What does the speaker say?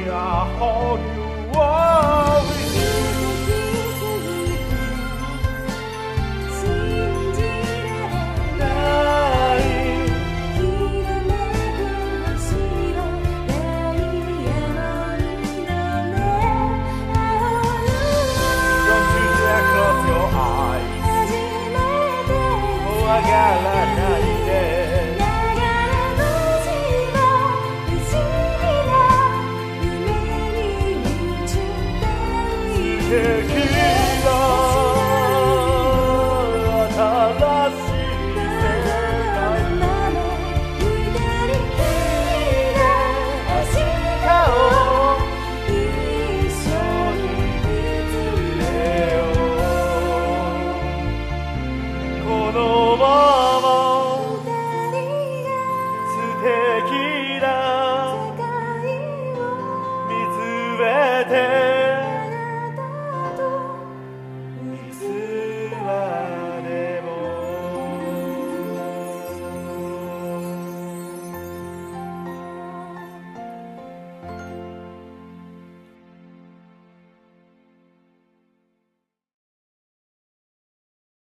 a whole new world with you 怖がらないで素敵な新しい世界明日を一緒に見つめようこのまま素敵な見つめて